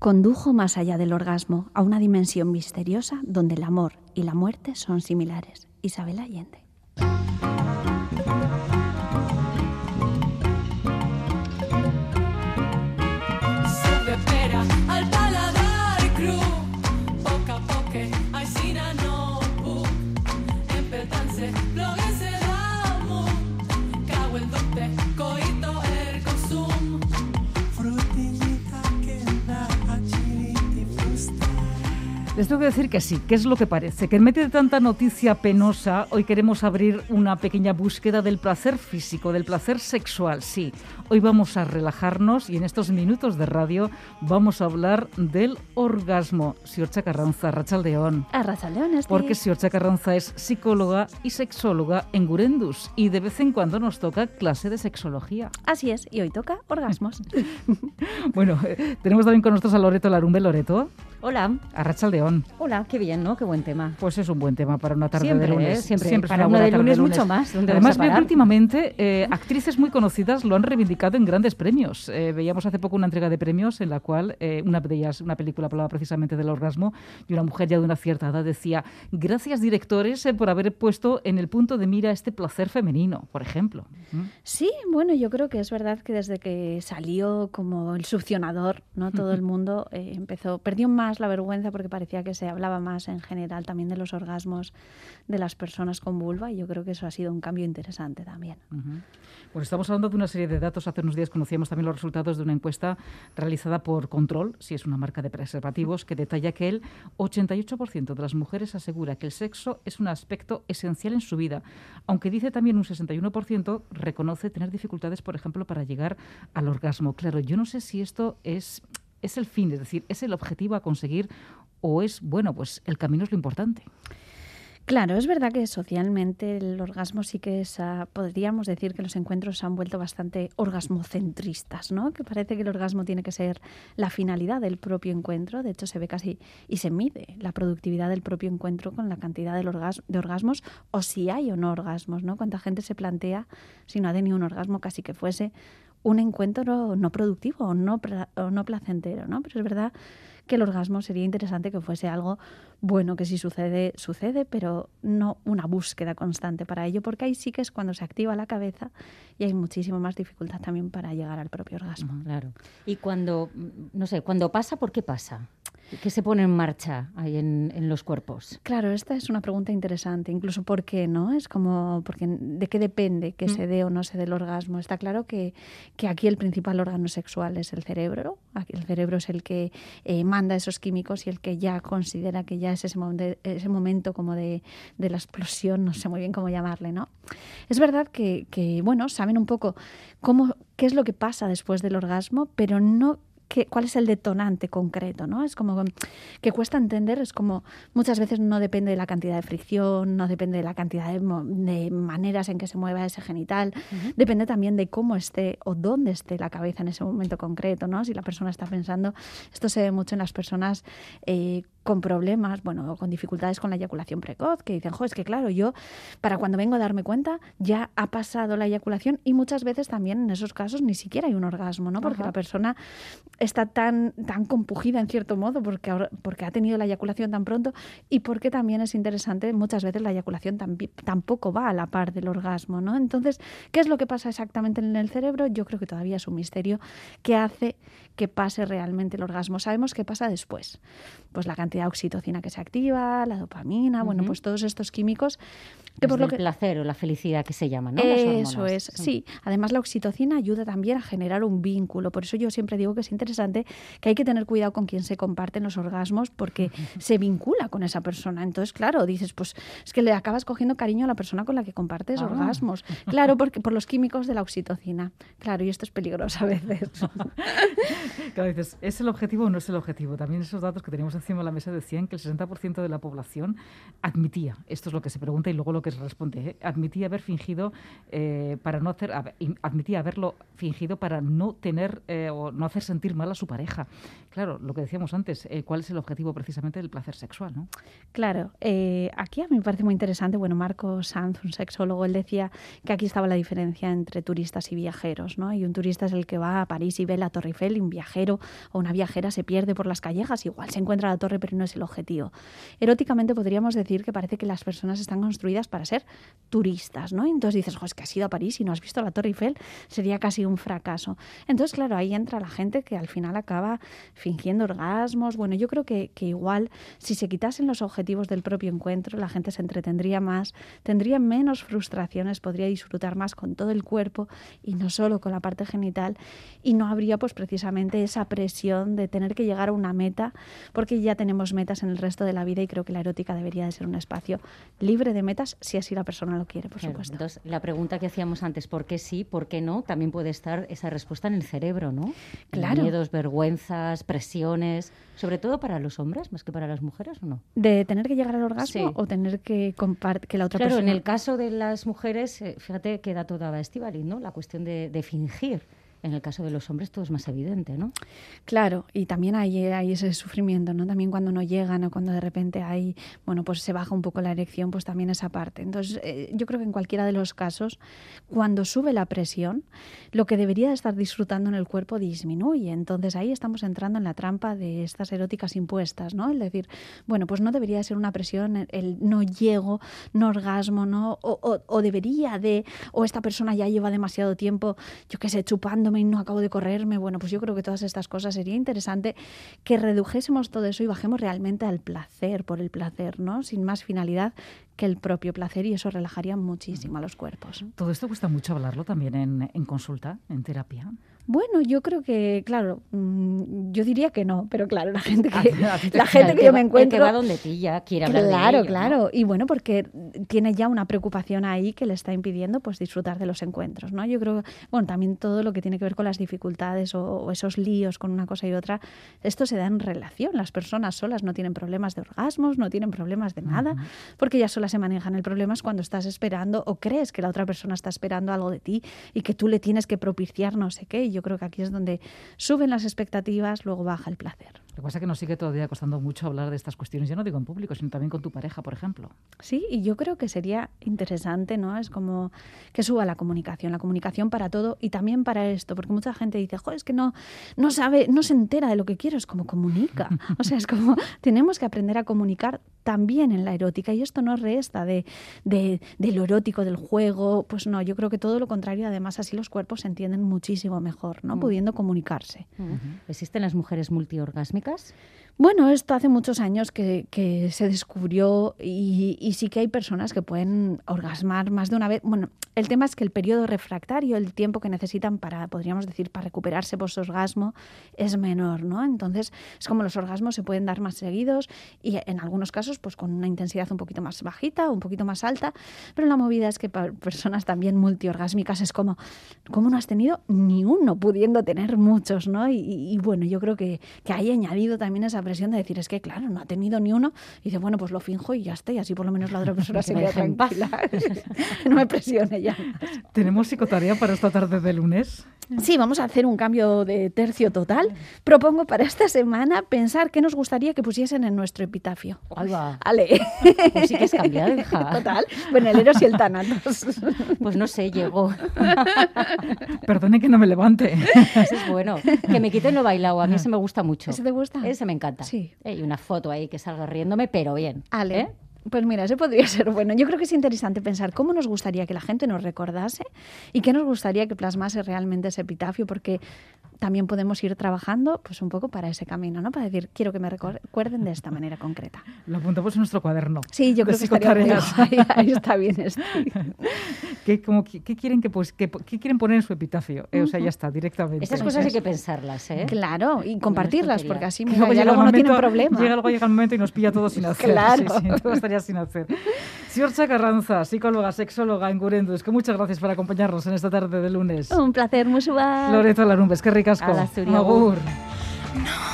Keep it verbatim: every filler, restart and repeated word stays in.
condujo más allá del orgasmo, a una dimensión misteriosa donde el amor y la muerte son similares. Isabel Allende. Les tengo que decir que sí, que es lo que parece, que en medio de tanta noticia penosa, hoy queremos abrir una pequeña búsqueda del placer físico, del placer sexual, sí. Hoy vamos a relajarnos y en estos minutos de radio vamos a hablar del orgasmo. Ziortza Carranza, Arratsaldeon. Arratsaldeon, Esti. Porque Ziortza Carranza es psicóloga y sexóloga en Gurendus y de vez en cuando nos toca clase de sexología. Así es, y hoy toca orgasmos. Bueno, eh, tenemos también con nosotros a Loreto Larumbe. Loreto. Hola. Arratsaldeon. Hola, qué bien, ¿no? Qué buen tema. Pues es un buen tema para una tarde siempre, de lunes. ¿eh? Siempre, siempre para una una de tarde lunes, de lunes mucho más. Además, veo que últimamente eh, actrices muy conocidas lo han reivindicado en grandes premios. Eh, veíamos hace poco una entrega de premios en la cual eh, una de ellas, una película hablaba precisamente del orgasmo y una mujer ya de una cierta edad decía: gracias directores eh, por haber puesto en el punto de mira este placer femenino, por ejemplo. ¿Mm? Sí, bueno, yo creo que es verdad que desde que salió como el succionador, ¿no? Todo el mundo eh, empezó, perdió más la vergüenza porque parecía que se hablaba más en general también de los orgasmos de las personas con vulva y yo creo que eso ha sido un cambio interesante también. Uh-huh. Pues estamos hablando de una serie de datos. Hace unos días conocíamos también los resultados de una encuesta realizada por Control, si es una marca de preservativos, que detalla que el ochenta y ocho por ciento de las mujeres asegura que el sexo es un aspecto esencial en su vida, aunque dice también un sesenta y uno por ciento reconoce tener dificultades, por ejemplo, para llegar al orgasmo. Claro, yo no sé si esto es, es el fin, es decir, es el objetivo a conseguir o es, bueno, pues el camino es lo importante. Claro, es verdad que socialmente el orgasmo sí que es, uh, podríamos decir que los encuentros se han vuelto bastante orgasmocentristas, ¿no? Que parece que el orgasmo tiene que ser la finalidad del propio encuentro. De hecho, se ve casi y se mide la productividad del propio encuentro con la cantidad del orgas- de orgasmos o si hay o no orgasmos, ¿no? Cuánta gente se plantea, si no ha tenido un orgasmo, casi que fuese un encuentro no, no productivo o no, pra- o no placentero, ¿no? Pero es verdad que el orgasmo sería interesante que fuese algo bueno, que si sucede, sucede, pero no una búsqueda constante para ello, porque ahí sí que es cuando se activa la cabeza y hay muchísima más dificultad también para llegar al propio orgasmo. Claro. Y cuando, no sé, cuando pasa, ¿por qué pasa? ¿Qué se pone en marcha ahí en, en los cuerpos? Claro, esta es una pregunta interesante, incluso ¿por qué no? Es como, porque ¿de qué depende que mm. se dé o no se dé el orgasmo? Está claro que, que aquí el principal órgano sexual es el cerebro, aquí el cerebro es el que eh, manda esos químicos y el que ya considera que ya es ese, momento, ese momento como de, de la explosión, no sé muy bien cómo llamarle, ¿no? Es verdad que, que bueno, saben un poco cómo, qué es lo que pasa después del orgasmo, pero no ¿Qué, cuál es el detonante concreto, ¿no? Es como que cuesta entender, es como muchas veces no depende de la cantidad de fricción, no depende de la cantidad de, de maneras en que se mueva ese genital, uh-huh. Depende también de cómo esté o dónde esté la cabeza en ese momento concreto, ¿no? Si la persona está pensando, esto se ve mucho en las personas eh, con problemas, bueno, con dificultades con la eyaculación precoz, que dicen, jo, es que claro, yo para cuando vengo a darme cuenta ya ha pasado la eyaculación y muchas veces también en esos casos ni siquiera hay un orgasmo, ¿no? Porque uh-huh. la persona está tan, tan compugida en cierto modo porque, ahora, porque ha tenido la eyaculación tan pronto y porque también es interesante, muchas veces la eyaculación tam, tampoco va a la par del orgasmo, ¿no? Entonces, ¿qué es lo que pasa exactamente en el cerebro? Yo creo que todavía es un misterio que hace que pase realmente el orgasmo. Sabemos qué pasa después. Pues la cantidad de oxitocina que se activa, la dopamina, uh-huh. bueno, pues todos estos químicos que por lo que el placer o la felicidad que se llama, ¿no? Eso es, sí. sí. Además, la oxitocina ayuda también a generar un vínculo. Por eso yo siempre digo que es interesante que hay que tener cuidado con quien se comparten los orgasmos porque uh-huh. se vincula con esa persona. Entonces, claro, dices, pues es que le acabas cogiendo cariño a la persona con la que compartes ah. orgasmos. Claro, porque por los químicos de la oxitocina. Claro, y esto es peligroso a veces. Claro, dices, ¿es el objetivo o no es el objetivo? También esos datos que teníamos encima de la mesa inglesa decían que el sesenta por ciento de la población admitía, esto es lo que se pregunta y luego lo que se responde, ¿eh? admitía haber fingido eh, para no hacer, admitía haberlo fingido para no tener eh, o no hacer sentir mal a su pareja. Claro, lo que decíamos antes, eh, ¿cuál es el objetivo precisamente del placer sexual, ¿no? Claro, eh, aquí a mí me parece muy interesante, bueno, Marco Sanz, un sexólogo, él decía que aquí estaba la diferencia entre turistas y viajeros, ¿no? Y un turista es el que va a París y ve la Torre Eiffel, y un viajero o una viajera se pierde por las callejas, igual se encuentra la torre, pero no es el objetivo. Eróticamente podríamos decir que parece que las personas están construidas para ser turistas, ¿no? Y entonces dices, jo, es que has ido a París y no has visto la Torre Eiffel, sería casi un fracaso. Entonces, claro, ahí entra la gente que al final acaba fingiendo orgasmos. Bueno, yo creo que, que igual, si se quitasen los objetivos del propio encuentro, la gente se entretendría más, tendría menos frustraciones, podría disfrutar más con todo el cuerpo y no solo con la parte genital, y no habría pues precisamente esa presión de tener que llegar a una meta, porque ya tenemos metas en el resto de la vida, y creo que la erótica debería de ser un espacio libre de metas, si así la persona lo quiere, por claro, supuesto. Entonces, la pregunta que hacíamos antes, ¿por qué sí, por qué no? También puede estar esa respuesta en el cerebro, ¿no? Claro. Miedos, vergüenzas, presiones, sobre todo para los hombres, más que para las mujeres, ¿o no? ¿De tener que llegar al orgasmo Sí. o tener que compartir que la otra Claro, persona? en el caso de las mujeres, eh, fíjate que dato daba Estíbaliz, ¿no? La cuestión de, de fingir. En el caso de los hombres todo es más evidente, ¿no? Claro, y también hay, hay ese sufrimiento, ¿no? También cuando no llegan o cuando de repente hay, bueno, pues se baja un poco la erección, pues también esa parte. Entonces, eh, yo creo que en cualquiera de los casos, cuando sube la presión, lo que debería de estar disfrutando en el cuerpo disminuye. Entonces, ahí estamos entrando en la trampa de estas eróticas impuestas, ¿no? Es decir, bueno, pues no debería de ser una presión el, el no llego, no orgasmo, ¿no? O, o, o debería de, o esta persona ya lleva demasiado tiempo, yo qué sé, chupándome y no acabo de correrme. Bueno, pues yo creo que todas estas cosas sería interesante que redujésemos todo eso y bajemos realmente al placer, por el placer, ¿no? Sin más finalidad que el propio placer, y eso relajaría muchísimo a los cuerpos. Todo esto cuesta mucho hablarlo también en, en consulta, en terapia. Bueno, yo creo que, claro, mmm, yo diría que no, pero claro, la gente que, a ti te- la gente El que yo va- me encuentro... El que va donde pilla quiere hablar Claro, de ello, claro. ¿no? Y bueno, porque tiene ya una preocupación ahí que le está impidiendo pues disfrutar de los encuentros, ¿no? Yo creo, bueno, también todo lo que tiene que ver con las dificultades o, o esos líos con una cosa y otra, esto se da en relación. Las personas solas no tienen problemas de orgasmos, no tienen problemas de nada, Ujú. porque ellas solas se manejan. El problema es cuando estás esperando o crees que la otra persona está esperando algo de ti y que tú le tienes que propiciar no sé qué. Y yo creo que aquí es donde suben las expectativas, luego baja el placer. Lo que pasa es que nos sigue todavía costando mucho hablar de estas cuestiones, ya no digo en público, sino también con tu pareja, por ejemplo. Sí, y yo creo que sería interesante, ¿no? Es como que suba la comunicación, la comunicación para todo y también para esto, porque mucha gente dice, jo, es que no, no sabe, no se entera de lo que quiero, es como comunica. O sea, es como tenemos que aprender a comunicar también en la erótica, y esto no resta de, de, de lo erótico, del juego, pues no, yo creo que todo lo contrario, además así los cuerpos se entienden muchísimo mejor, ¿no? Mm. Pudiendo comunicarse. Ujú. ¿Existen las mujeres multiorgásmicas? Bueno, esto hace muchos años que, que se descubrió y, y sí que hay personas que pueden orgasmar más de una vez. Bueno, el tema es que el periodo refractario, el tiempo que necesitan para, podríamos decir, para recuperarse post-orgasmo es menor, ¿no? Entonces, es como los orgasmos se pueden dar más seguidos y en algunos casos pues con una intensidad un poquito más bajita o un poquito más alta, pero la movida es que para personas también multiorgásmicas es como, ¿cómo no has tenido ni uno pudiendo tener muchos, ¿no? Y, y, y bueno, yo creo que, que hay añadido también esa presión de decir, es que claro, no ha tenido ni uno, y dice, bueno, pues lo finjo y ya está, y así por lo menos la otra persona se me queda deje en paz. tranquila. No me presione ya. ¿Tenemos psicotarea para esta tarde de lunes? Sí, vamos a hacer un cambio de tercio total. Propongo para esta semana pensar qué nos gustaría que pusiesen en nuestro epitafio. Ahí va. Ale. Pues sí que has cambiado, hija. Total. Bueno, el Eros y el Tánatos. Pues no sé, llegó. Perdone que no me levante. Ese es bueno. Que me quiten lo bailado, a mí ese me gusta mucho. ¿Ese te gusta? Ese me encanta. Sí. Eh, Y una foto ahí que salga riéndome, pero bien. Ale. ¿Eh? Pues mira, ese podría ser bueno. Yo creo que es interesante pensar cómo nos gustaría que la gente nos recordase y qué nos gustaría que plasmase realmente ese epitafio, porque también podemos ir trabajando pues un poco para ese camino, ¿no? Para decir, quiero que me recuerden de esta manera concreta. Lo apuntamos en nuestro cuaderno. Sí, yo de creo que estaría muy psicotareas. guay. Ahí está bien esto. ¿Qué, como, qué, qué quieren que, pues, que, qué quieren poner en su epitafio? Eh, o sea, ya está, directamente. Estas cosas hay que pensarlas, ¿eh? Claro, y compartirlas, tontería. porque así Que mira, luego ya llega el luego no momento- tienen problema. Llega, luego llega el momento y nos pilla todo sin hacer. Claro. Sí, sí, todo estaría sin hacer. Siortxa Carranza, psicóloga, sexóloga en Gurenduz, que muchas gracias por acompañarnos en esta tarde de lunes. Un placer, musu bat. Loreto Larumbe, es que ricasco. Ala, zuri, agur. Agur. No